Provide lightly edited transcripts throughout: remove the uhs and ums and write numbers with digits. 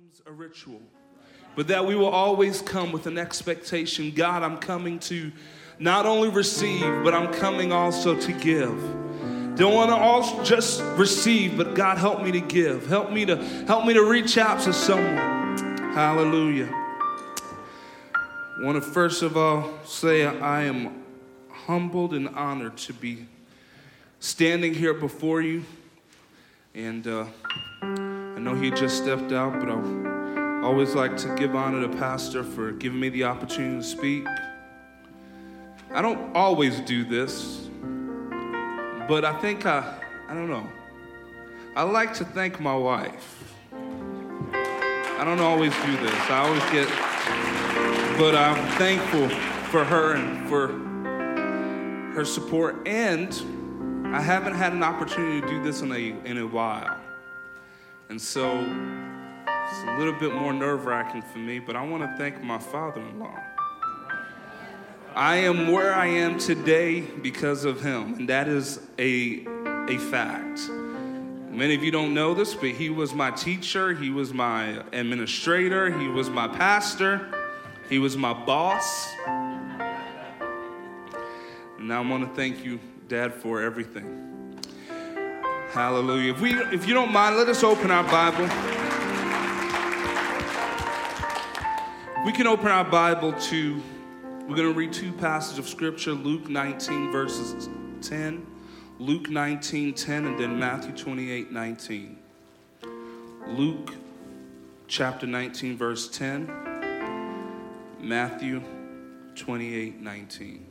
becomes a ritual, but that we will always come with an expectation. God, I'm coming to not only receive, but I'm coming also to give. Don't want to all just receive, but God, help me to give. Help me to reach out to someone. Hallelujah. I want to first of all say I am humbled and honored to be standing here before you. And I know he just stepped out, but I always like to give honor to Pastor for giving me the opportunity to speak. I don't always do this, but I think I don't know. I like to thank my wife. I don't always do this. I always but I'm thankful for her and for her support. And I haven't had an opportunity to do this in a while. And so it's a little bit more nerve-wracking for me, but I want to thank my father-in-law. I am where I am today because of him, and that is a fact. Many of you don't know this, but he was my teacher, he was my administrator, he was my pastor, he was my boss. And I want to thank you, Dad, for everything. Hallelujah. If you don't mind, let us open our Bible. We can open our Bible to, we're going to read two passages of Scripture, Luke 19, verses 10, Luke 19:10, and then Matthew 28:19. Luke chapter 19, verse 10, Matthew 28:19.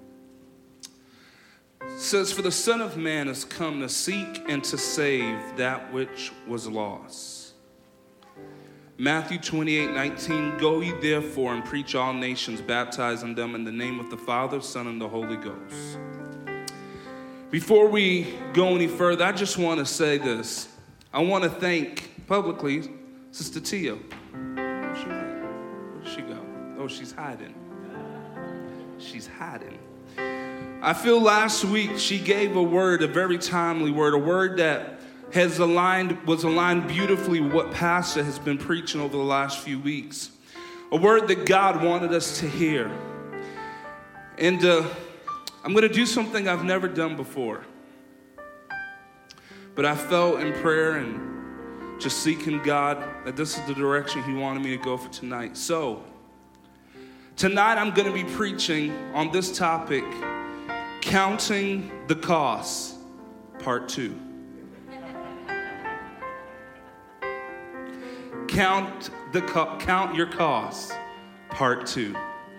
It says, "For the Son of Man has come to seek and to save that which was lost." Matthew 28:19, "Go ye therefore and preach all nations, baptizing them in the name of the Father, Son, and the Holy Ghost." Before we go any further, I just want to say this. I want to thank publicly Sister Tia. Where'd she go? Oh, she's hiding. She's hiding. I feel last week she gave a word, a very timely word, a word that was aligned beautifully with what Pastor has been preaching over the last few weeks. A word that God wanted us to hear. And I'm going to do something I've never done before. But I felt in prayer and just seeking God that this is the direction he wanted me to go for tonight. So, tonight I'm going to be preaching on this topic, Counting the Cost, Part 2. Count your costs, Part 2.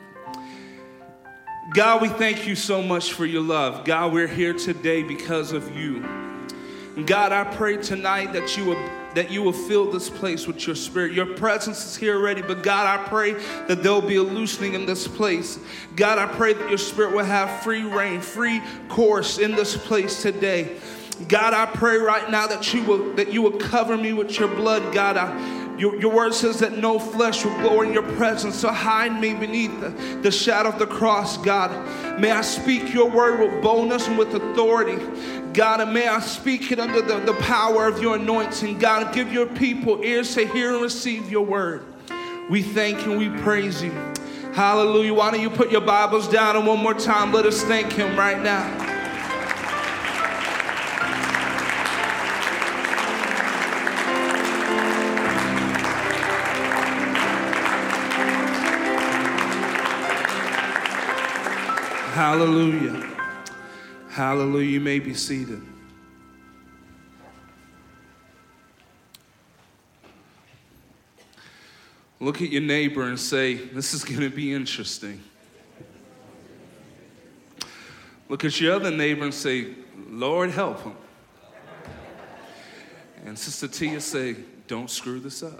God, we thank you so much for your love. God, we're here today because of you. And God, I pray tonight that you will fill this place with your spirit. Your presence is here already, but God, I pray that there will be a loosening in this place. God, I pray that your spirit will have free reign, free course in this place today. God, I pray right now that you will cover me with your blood. God, your word says that no flesh will glory in your presence, so hide me beneath the shadow of the cross, God. May I speak your word with boldness and with authority, God, and may I speak it under the power of your anointing, God. Give your people ears to hear and receive your word. We thank you and we praise you. Hallelujah. Why don't you put your Bibles down, and one more time, let us thank him right now. Hallelujah. Hallelujah. You may be seated. Look at your neighbor and say, this is going to be interesting. Look at your other neighbor and say, Lord, help him. And Sister Tia say, don't screw this up.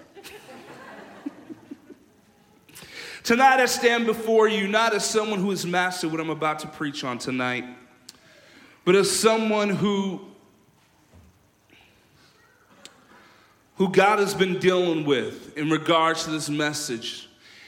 Tonight I stand before you not as someone who has mastered what I'm about to preach on tonight, but as someone who God has been dealing with in regards to this message.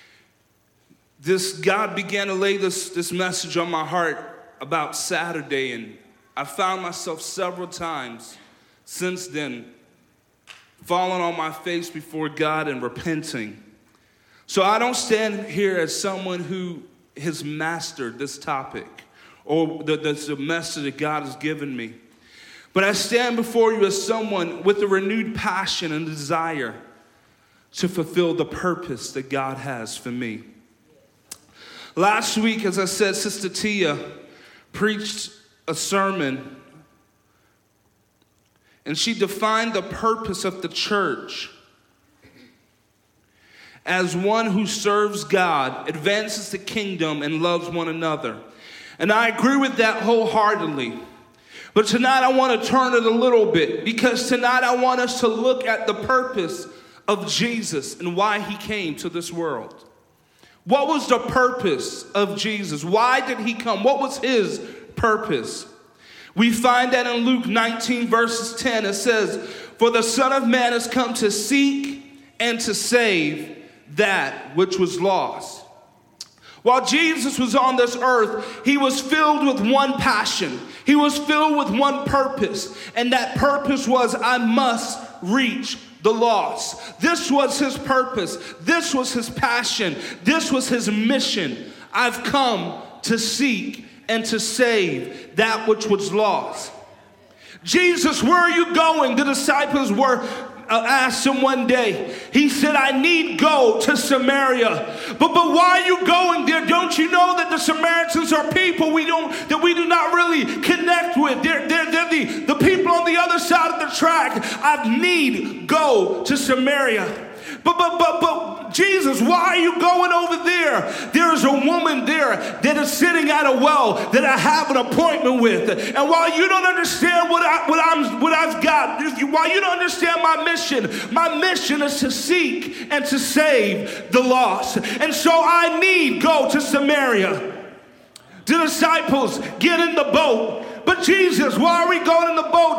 God began to lay this message on my heart about Saturday, and I found myself several times since then falling on my face before God and repenting. So I don't stand here as someone who has mastered this topic or the message that God has given me. But I stand before you as someone with a renewed passion and desire to fulfill the purpose that God has for me. Last week, as I said, Sister Tia preached a sermon, and she defined the purpose of the church as one who serves God, advances the kingdom, and loves one another. And I agree with that wholeheartedly. But tonight I want to turn it a little bit, because tonight I want us to look at the purpose of Jesus and why he came to this world. What was the purpose of Jesus? Why did he come? What was his purpose? We find that in Luke 19 verses 10. It says, "For the Son of Man has come to seek and to save that which was lost." While Jesus was on this earth, he was filled with one passion. He was filled with one purpose. And that purpose was, I must reach the lost. This was his purpose. This was his passion. This was his mission. I've come to seek and to save that which was lost. Jesus, where are you going? The disciples were asked him one day. He said, I need go to Samaria. But why are you going there? Don't you know that the Samaritans are people we do not really connect with? They're the people on the other side of the track. I need go to Samaria. But Jesus, why are you going over there? There is a woman there that is sitting at a well that I have an appointment with. And while you don't understand what I've got, while you don't understand my mission is to seek and to save the lost. And so I need go to Samaria. The disciples get in the boat. But Jesus, why are we going in the boat?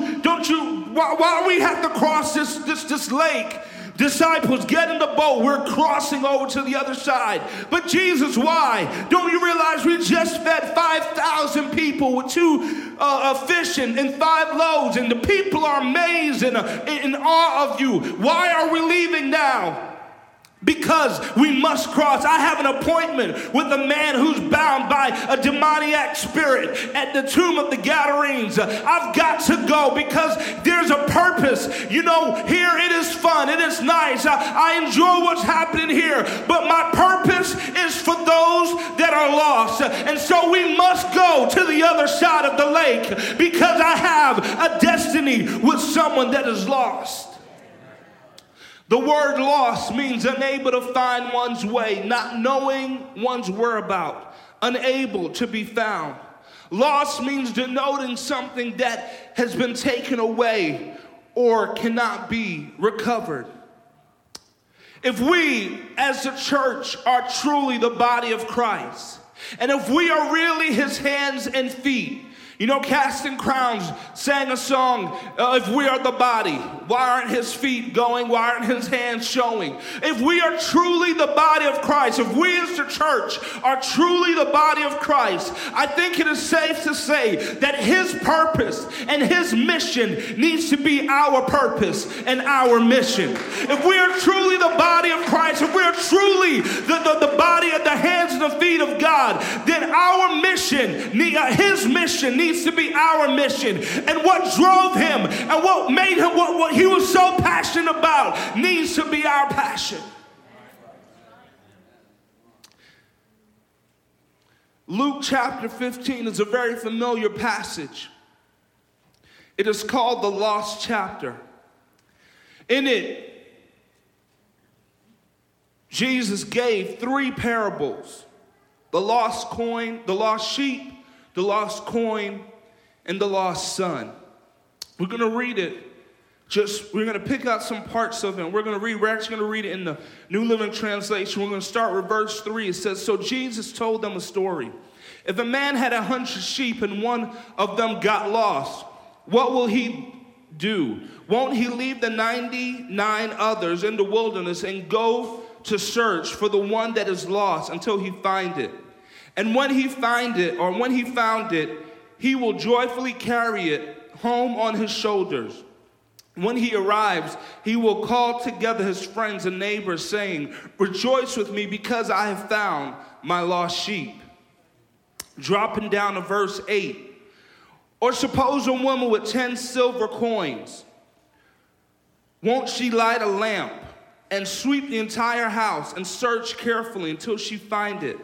Why do we have to cross this lake? Disciples, get in the boat. We're crossing over to the other side. But Jesus, why? Don't you realize we just fed 5,000 people with 2 fish and 5 loaves, and the people are amazed and in awe of you. Why are we leaving now? Because we must cross. I have an appointment with a man who's bound by a demoniac spirit at the tomb of the Gadarenes. I've got to go because there's a purpose. You know, here it is fun. It is nice. I enjoy what's happening here. But my purpose is for those that are lost. And so we must go to the other side of the lake because I have a destiny with someone that is lost. The word lost means unable to find one's way, not knowing one's whereabouts, unable to be found. Lost means denoting something that has been taken away or cannot be recovered. If we as a church are truly the body of Christ, and if we are really his hands and feet, you know, Casting Crowns sang a song, if we are the body, why aren't his feet going? Why aren't his hands showing? If we are truly the body of Christ, if we as the church are truly the body of Christ, I think it is safe to say that his purpose and his mission needs to be our purpose and our mission. If we are truly the body of Christ, if we are truly the body of the hands and the feet of God, then our mission, his mission needs to be our mission. And what drove him and what made him what he was so passionate about needs to be our passion. Luke chapter 15 is a very familiar passage. It is called the Lost Chapter. In it, Jesus gave 3 parables: the lost coin, the lost sheep, the lost coin, and the lost son. We're going to read it. We're going to pick out some parts of it. We're actually going to read it in the New Living Translation. We're going to start with verse 3. It says, so Jesus told them a story. If a man had 100 sheep and one of them got lost, what will he do? Won't he leave the 99 others in the wilderness and go to search for the one that is lost until he find it? And when he found it, he will joyfully carry it home on his shoulders. When he arrives, he will call together his friends and neighbors, saying, "Rejoice with me because I have found my lost sheep." Dropping down to verse 8. Or suppose a woman with 10 silver coins. Won't she light a lamp and sweep the entire house and search carefully until she find it?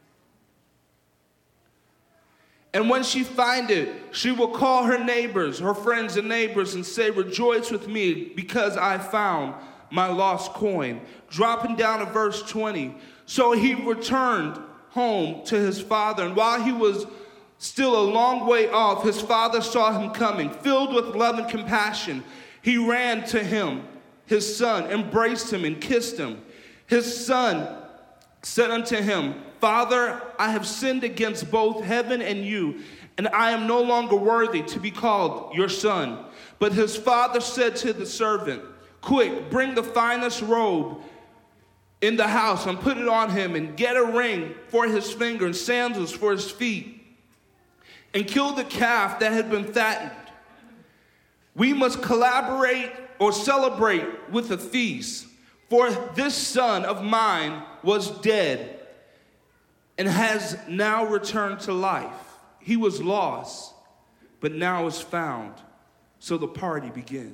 And when she find it, she will call her neighbors, her friends and neighbors, and say, "Rejoice with me because I found my lost coin." Dropping down to verse 20. So he returned home to his father, and while he was still a long way off, his father saw him coming. Filled with love and compassion, he ran to him, his son, embraced him and kissed him. His son said unto him, "Father, I have sinned against both heaven and you, and I am no longer worthy to be called your son." But his father said to the servant, "Quick, bring the finest robe in the house and put it on him, and get a ring for his finger and sandals for his feet, and kill the calf that had been fattened. We must collaborate or celebrate with a feast, for this son of mine was dead and has now returned to life. He was lost, but now is found." So the party begins.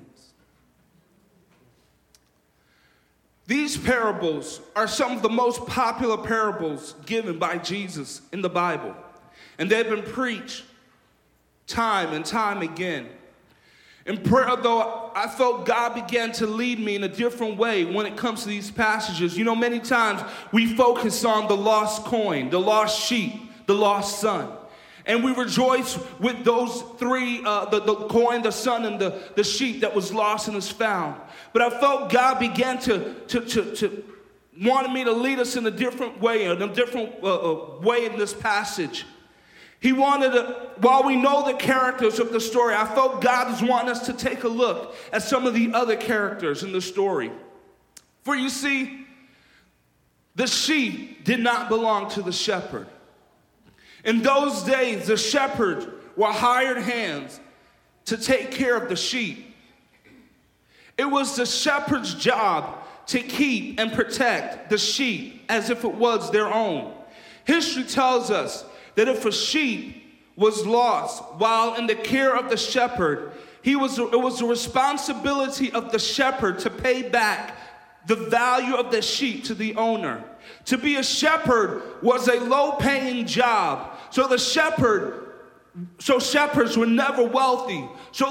These parables are some of the most popular parables given by Jesus in the Bible, and they've been preached time and time again. In prayer, though, I felt God began to lead me in a different way when it comes to these passages. You know, many times we focus on the lost coin, the lost sheep, the lost son. And we rejoice with those three, the coin, the son, and the sheep that was lost and is found. But I felt God began to wanted me to lead us in a different way, way in this passage. He wanted to, while we know the characters of the story, I felt God was wanting us to take a look at some of the other characters in the story. For you see, the sheep did not belong to the shepherd. In those days, the shepherds were hired hands to take care of the sheep. It was the shepherd's job to keep and protect the sheep as if it was their own. History tells us that if a sheep was lost while in the care of the shepherd, it was the responsibility of the shepherd to pay back the value of the sheep to the owner. To be a shepherd was a low-paying job. So shepherds were never wealthy. So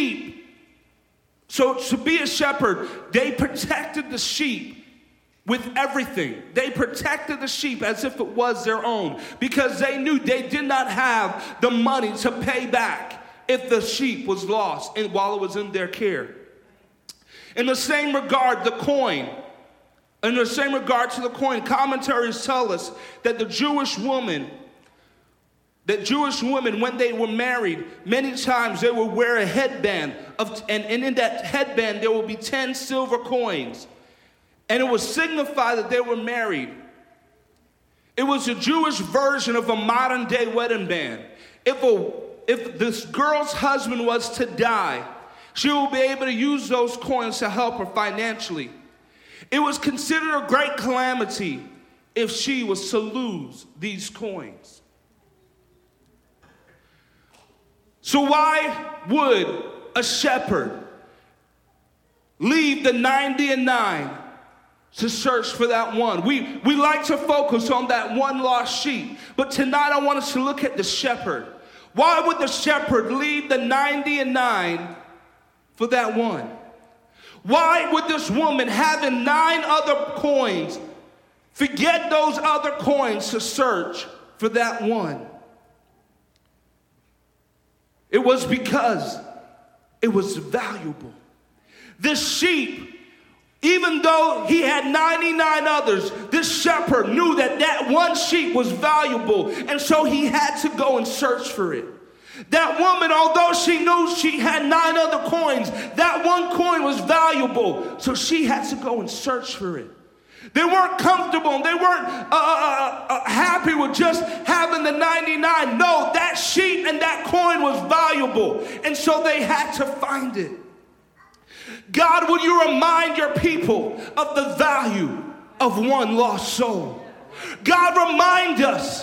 to be a shepherd, they protected the sheep with everything. They protected the sheep as if it was their own, because they knew they did not have the money to pay back if the sheep was lost and while it was in their care. In the same regard to the coin, commentaries tell us that Jewish women, when they were married, many times they would wear a headband, and in that headband there would be 10 silver coins. And it would signify that they were married. It was a Jewish version of a modern-day wedding band. If this girl's husband was to die, she will be able to use those coins to help her financially. It was considered a great calamity if she was to lose these coins. So why would a shepherd leave the 99 to search for that one? We like to focus on that one lost sheep, but tonight I want us to look at the shepherd. Why would the shepherd leave the 99 for that one? Why would this woman, having 9 other coins, forget those other coins to search for that one? It was because it was valuable. This sheep, even though he had 99 others, this shepherd knew that one sheep was valuable, and so he had to go and search for it. That woman, although she knew she had 9 other coins, that one coin was valuable, so she had to go and search for it. They weren't comfortable. They weren't happy with just having the 99. No, that sheep and that coin was valuable, and so they had to find it. God, would you remind your people of the value of one lost soul? God, remind us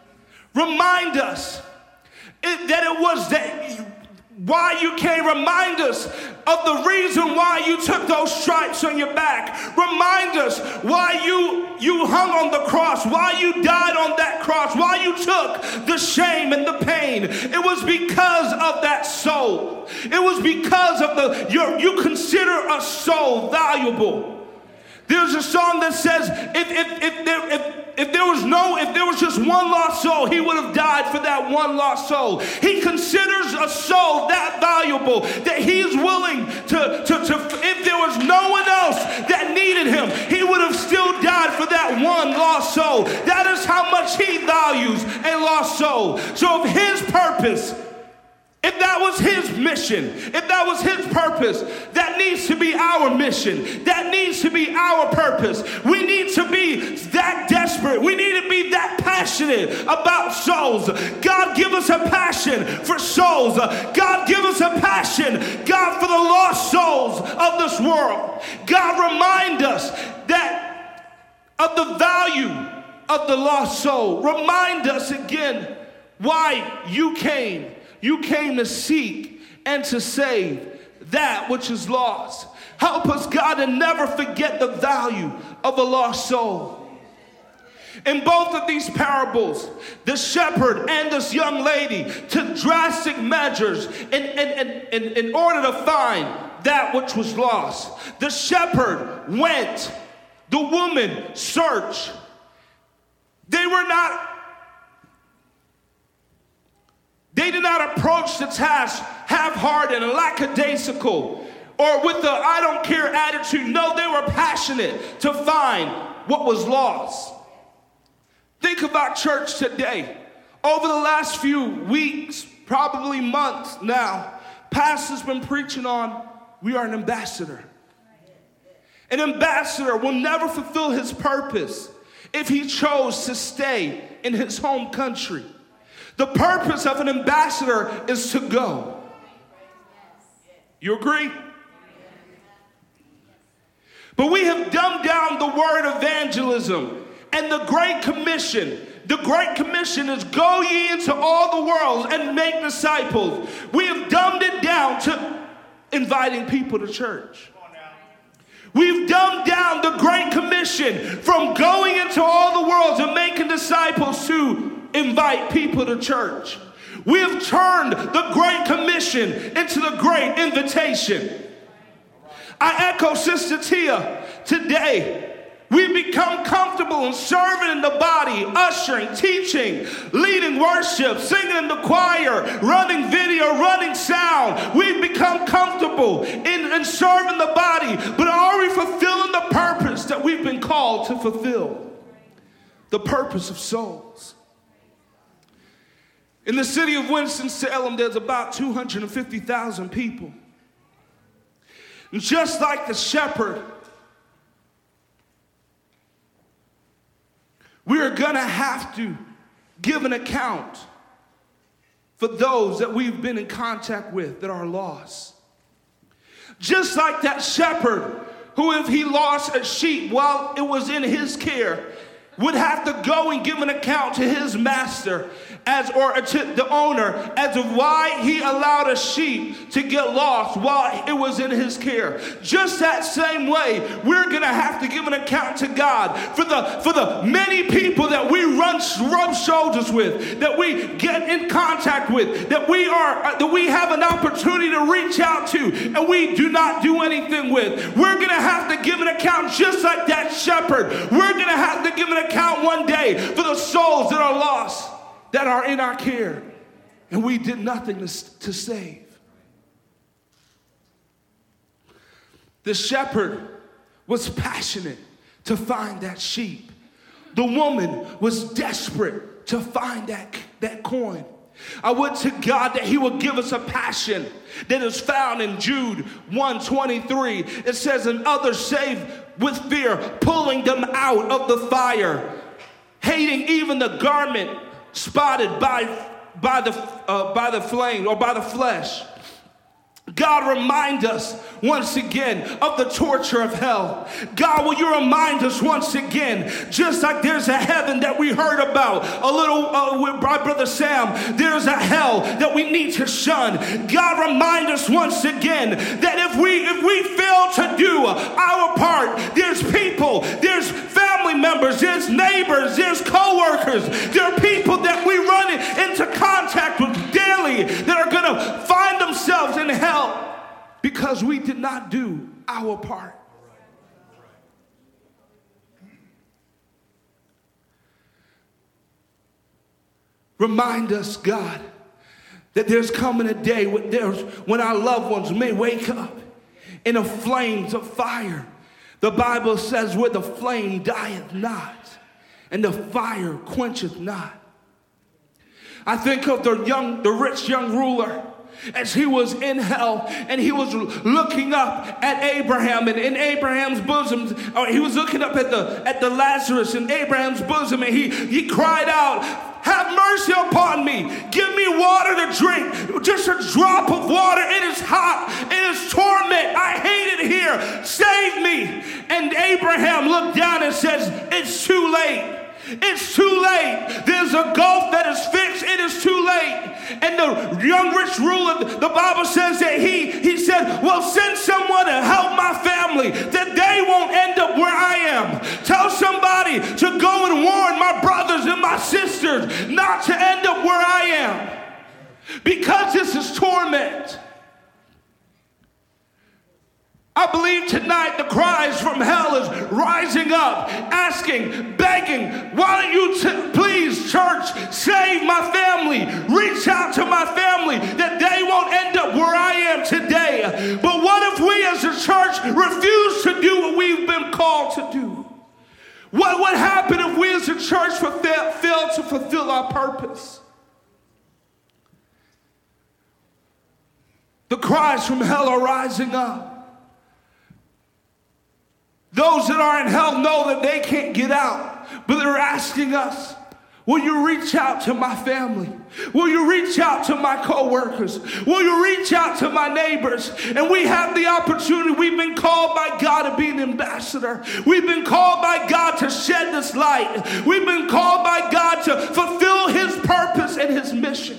that it was why you came. Remind us of the reason why you took those stripes on your back. Remind us why you hung on the cross, why you died on that cross, why you took the shame and the pain. It was because of that soul. It was because of you consider a soul valuable. There's a song that says, if there was just one lost soul, he would have died for that one lost soul. He considers a soul that valuable that he's willing to if there was no one else that needed him, he would have still died for that one lost soul. That is how much he values a lost soul. So if his purpose, if that was his mission, if that was his purpose, that needs to be our mission. That needs to be our purpose. We need to be that desperate. We need to be that passionate about souls. God, give us a passion for souls. God, give us a passion, God, for the lost souls of this world. God, remind us of the value of the lost soul. Remind us again why you came. You came to seek and to save that which is lost. Help us, God, to never forget the value of a lost soul. In both of these parables, the shepherd and this young lady took drastic measures in order to find that which was lost. The shepherd went, the woman searched. They did not approach the task half-hearted and lackadaisical or with the I don't care attitude. No, they were passionate to find what was lost. Think about church today. Over the last few weeks, probably months now, pastor's been preaching on we are an ambassador. An ambassador will never fulfill his purpose if he chose to stay in his home country. The purpose of an ambassador is to go. You agree? But we have dumbed down the word evangelism and the Great Commission. The Great Commission is go ye into all the world and make disciples. We have dumbed it down to inviting people to church. We've dumbed down the Great Commission from going into all the world and making disciples to invite people to church. We have turned the Great Commission into the Great Invitation. I echo Sister Tia today. We've become comfortable in serving in the body, ushering, teaching, leading worship, singing in the choir, running video, running sound. We've become comfortable in serving the body, but are we fulfilling the purpose that we've been called to fulfill? The purpose of souls. In the city of Winston-Salem, there's about 250,000 people. And just like the shepherd, we are going to have to give an account for those that we've been in contact with that are lost. Just like that shepherd who, if he lost a sheep while it was in his care, would have to go and give an account to his master or to the owner as of why he allowed a sheep to get lost while it was in his care. Just that same way, we're going to have to give an account to God for the many people that we rub shoulders with, that we get in contact with, that we have an opportunity to reach out to, and we do not do anything with. We're going to have to give an account just like that shepherd. We're going to have to give an account one day for the souls that are lost, that are in our care, and we did nothing to save. The shepherd was passionate to find that sheep. The woman was desperate to find that coin. I would to God that he would give us a passion that is found in Jude 1:23. It says, and others saved with fear, pulling them out of the fire, hating even the garment spotted by the flame or by the flesh. God, remind us once again of the torture of hell. God, will you remind us once again, just like there's a heaven that we heard about a little with my brother Sam, there's a hell that we need to shun. God, remind us once again that if we fail to do our part, there's people, there's family members, there's neighbors, there's co-workers, there are people that we run into contact with daily that are going to find themselves in hell because we did not do our part. Remind us, God, that there's coming a day when our loved ones may wake up in the flames of fire. The Bible says, where the flame dieth not, and the fire quencheth not. I think of the rich young ruler as he was in hell and he was looking up at Abraham and in Abraham's bosom, or he was looking up at the Lazarus in Abraham's bosom, and he cried out, have mercy upon me. Give me water to drink. Just a drop of water. It is hot. It is torment. I hate it here. Save me. And Abraham looked down and says, it's too late. It's too late. There's a gulf that is fixed. It is too late. And the young rich ruler, the Bible says that he said, well, send someone to help my family that they won't end up where I am. Tell somebody to go and warn my brothers and my sisters not to end up where I am, because this is torment. I believe tonight the cries from hell is rising up, asking, begging, why don't you please, church, save my family, reach out to my family that they won't end up where I am today. But what if we as a church refuse to do what we've been called to do? What would happen if we as a church fail to fulfill our purpose? The cries from hell are rising up. Those that are in hell know that they can't get out, but they're asking us, will you reach out to my family? Will you reach out to my co-workers? Will you reach out to my neighbors? And we have the opportunity. We've been called by God to be an ambassador. We've been called by God to shed this light. We've been called by God to fulfill his purpose and his mission.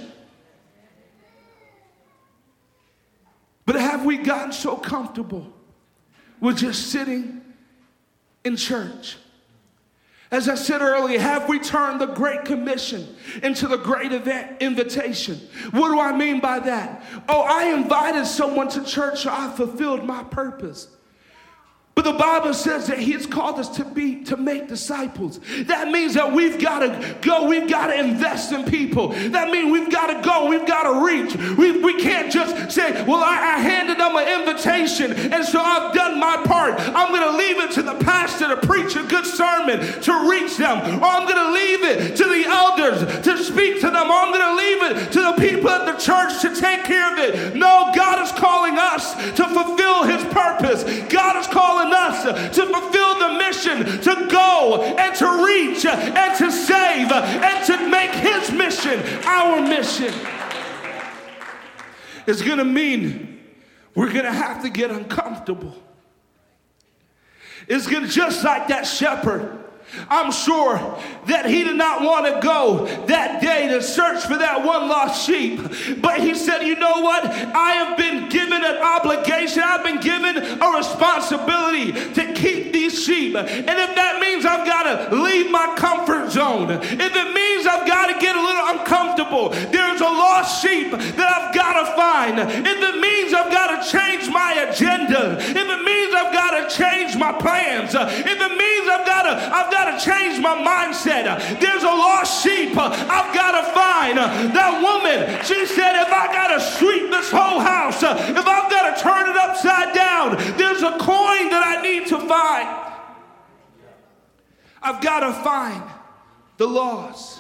But have we gotten so comfortable with just sitting in church? As I said earlier, have we turned the Great Commission into the Great Invitation? What do I mean by that? Oh, I invited someone to church, so I fulfilled my purpose. But the Bible says that he has called us to make disciples. That means that we've got to go, we've got to invest in people. That means we've got to go, we've got to reach. We can't just say, well, I handed them an invitation, and so I've done my part. I'm going to leave it to the pastor to preach a good sermon to reach them. Or I'm going to leave it to the elders to speak to them. Or I'm going to leave it to the people at the church to take care of it. No, God is calling us to fulfill his purpose. God is calling us to fulfill the mission, to go and to reach and to save and to make his mission our mission. It's going to mean we're going to have to get uncomfortable. It's going to, just like that shepherd, I'm sure that he did not want to go that day to search for that one lost sheep. But he said, you know what? I have been given an obligation. I've been given a responsibility to keep these sheep. And if that means I've got to leave my comfort zone, if it means I've got to get a little uncomfortable, there's a lost sheep that I've got to find. If it means I've got to change my agenda, if it means I've got to change my plans, if it means I've got to change my mindset. There's a lost sheep I've got to find. That woman, she said, if I got to sweep this whole house, if I've got to turn it upside down, there's a coin that I need to find. I've got to find the lost.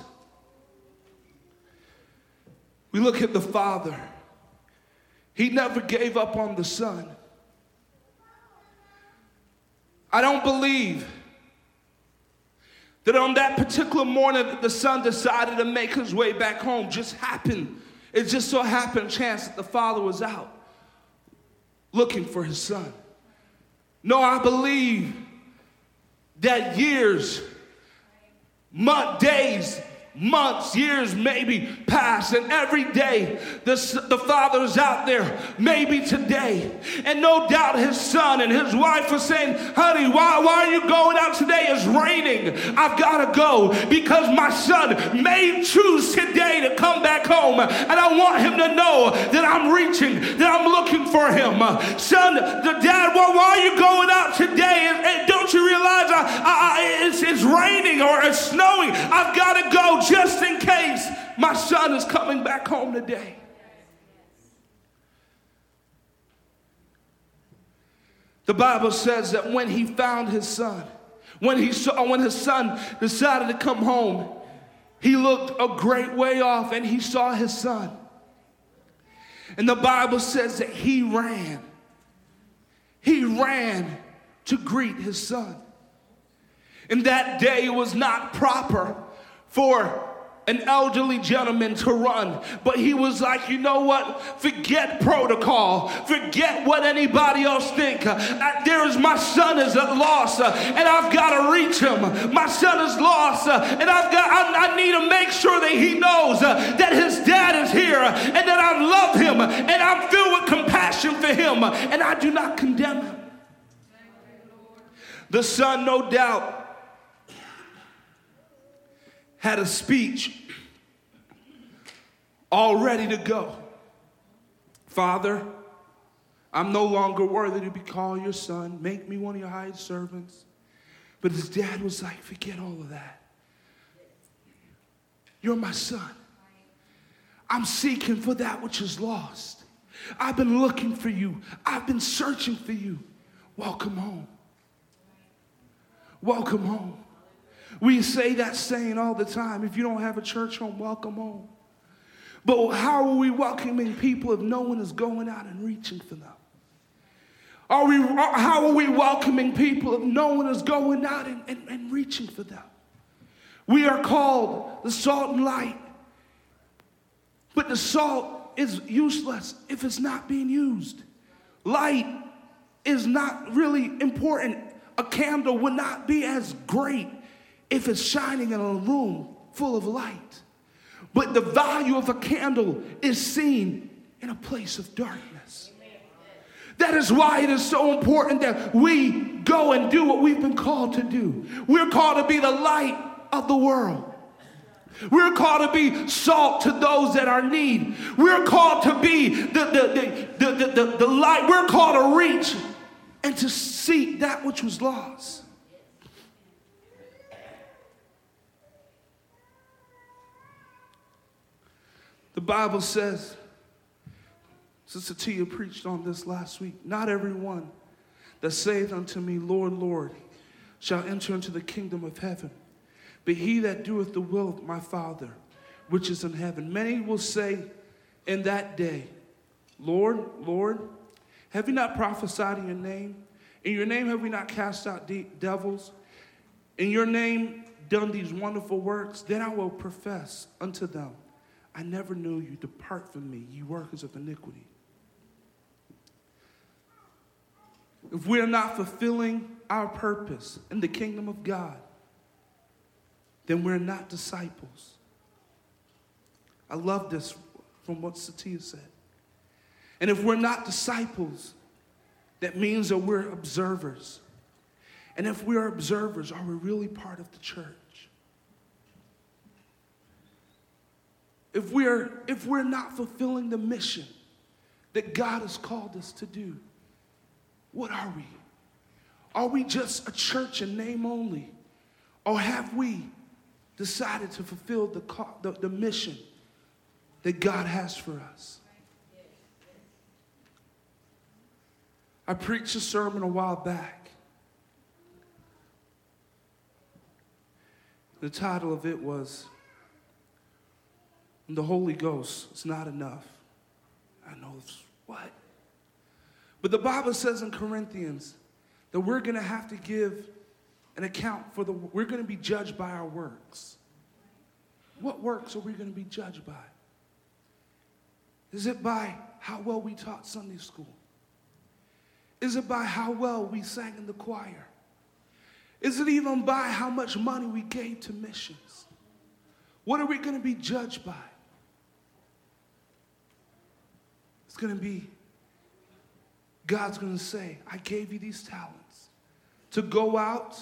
We look at the Father. He never gave up on the Son. I don't believe that on that particular morning that the son decided to make his way back home it just so happened chance that the father was out looking for his son. No, I believe that years, days, months, years maybe pass, and every day the father's out there, maybe today, and no doubt his son and his wife are saying, honey, why are you going out today? It's raining. I've got to go because my son may choose today to come back home, and I want him to know that I'm reaching, that I'm looking for him. Son, the dad, why are you going out today? And don't you realize it's raining or it's snowing? I've got to go just in case my son is coming back home today. The Bible says that when he found his son, when his son decided to come home, he looked a great way off and he saw his son. And the Bible says that he ran. He ran to greet his son. And that day it was not proper for an elderly gentleman to run, but he was like, you know what? Forget protocol. Forget what anybody else think. My son is lost, and I've got to reach him. My son is lost, and I need to make sure that he knows that his dad is here, and that I love him, and I'm filled with compassion for him, and I do not condemn him. The son, no doubt, had a speech all ready to go. Father, I'm no longer worthy to be called your son. Make me one of your hired servants. But his dad was like, forget all of that. You're my son. I'm seeking for that which is lost. I've been looking for you. I've been searching for you. Welcome home. Welcome home. We say that saying all the time. If you don't have a church home, welcome home. But how are we welcoming people if no one is going out and reaching for them? How are we welcoming people if no one is going out and reaching for them? We are called the salt and light. But the salt is useless if it's not being used. Light is not really important. A candle would not be as great if it's shining in a room full of light. But the value of a candle is seen in a place of darkness. That is why it is so important that we go and do what we've been called to do. We're called to be the light of the world. We're called to be salt to those that are in need. We're called to be the light. We're called to reach and to seek that which was lost. The Bible says, Sister Tia preached on this last week, not everyone that saith unto me, Lord, Lord, shall enter into the kingdom of heaven, but he that doeth the will of my Father, which is in heaven. Many will say in that day, Lord, Lord, have we not prophesied in your name? In your name have we not cast out devils? In your name done these wonderful works? Then I will profess unto them, I never knew you. Depart from me, ye workers of iniquity. If we are not fulfilling our purpose in the kingdom of God, then we're not disciples. I love this from what Satia said. And if we're not disciples, that means that we're observers. And if we are observers, are we really part of the church? If we're not fulfilling the mission that God has called us to do, what are we? Are we just a church in name only? Or have we decided to fulfill the mission that God has for us? I preached a sermon a while back. The title of it was, the Holy Ghost is not enough. I know it's what? But the Bible says in Corinthians that we're going to have to give an account we're going to be judged by our works. What works are we going to be judged by? Is it by how well we taught Sunday school? Is it by how well we sang in the choir? Is it even by how much money we gave to missions? What are we going to be judged by? It's going to be, God's going to say, I gave you these talents to go out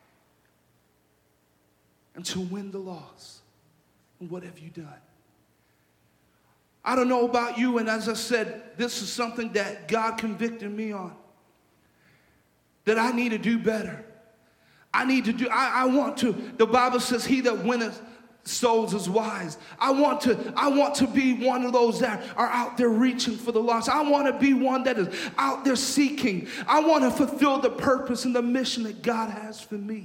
and to win the lost. And what have you done? I don't know about you, and as I said, this is something that God convicted me on, that I need to do better. I want to, the Bible says, he that winneth souls is wise. I want to be one of those that are out there reaching for the lost. I want to be one that is out there seeking. I want to fulfill the purpose and the mission that God has for me.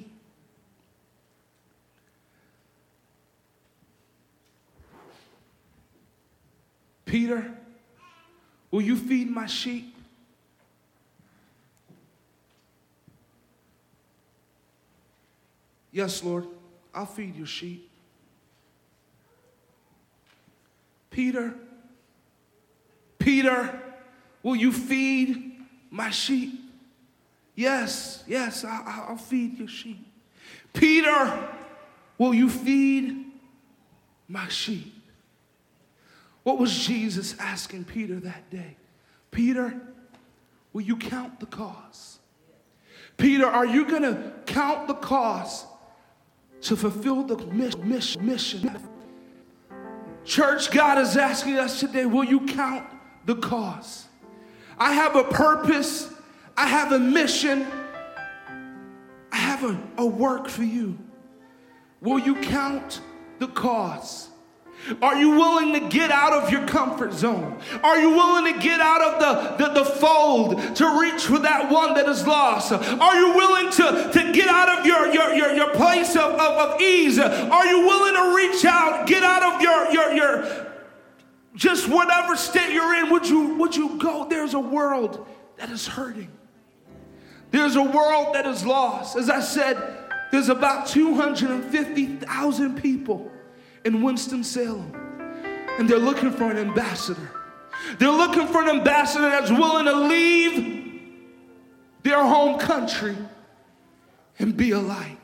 Peter, will you feed my sheep? Yes, Lord, I'll feed your sheep. Peter, will you feed my sheep? Yes, I'll feed your sheep. Peter, will you feed my sheep? What was Jesus asking Peter that day? Peter, will you count the cost? Peter, are you going to count the cost to fulfill the mission? Church, God is asking us today, will you count the cost? I have a purpose. I have a mission. I have a work for you. Will you count the cost? Are you willing to get out of your comfort zone? Are you willing to get out of the fold to reach for that one that is lost? Are you willing to get out of your place of ease? Are you willing to reach out, get out of your just whatever state you're in? Would you go? There's a world that is hurting. There's a world that is lost. As I said, there's about 250,000 people in Winston-Salem, and they're looking for an ambassador. They're looking for an ambassador that's willing to leave their home country and be a light.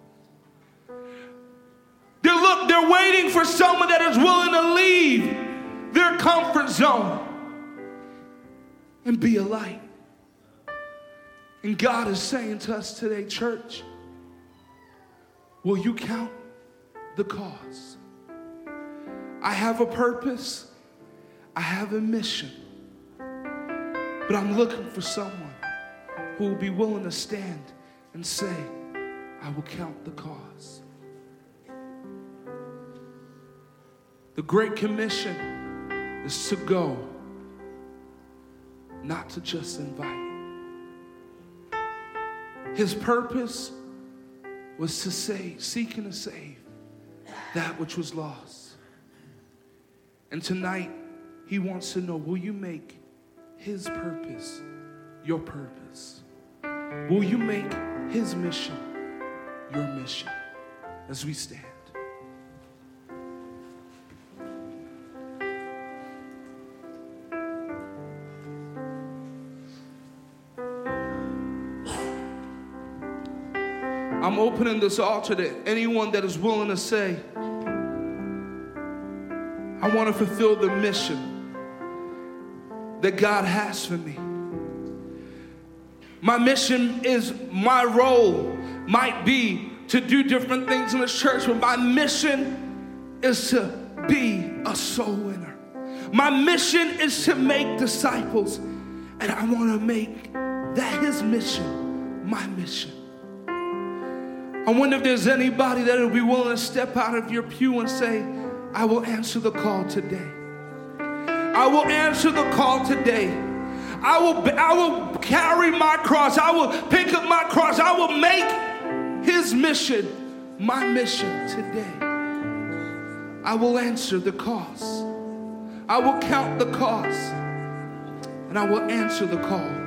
They're waiting for someone that is willing to leave their comfort zone and be a light. And God is saying to us today, church, will you count the cost? I have a purpose. I have a mission. But I'm looking for someone who will be willing to stand and say, I will count the cost. The Great Commission is to go, not to just invite. His purpose was to save, seek and to save that which was lost. And tonight, he wants to know, will you make his purpose your purpose? Will you make his mission your mission? As we stand. I'm opening this altar to anyone that is willing to say, I want to fulfill the mission that God has for me. My mission is, my role might be to do different things in this church, but my mission is to be a soul winner. My mission is to make disciples, and I want to make that his mission my mission. I wonder if there's anybody that will be willing to step out of your pew and say, I will answer the call today. I will answer the call today. I will carry my cross. I will pick up my cross. I will make his mission my mission today. I will answer the cost. I will count the cost. And I will answer the call.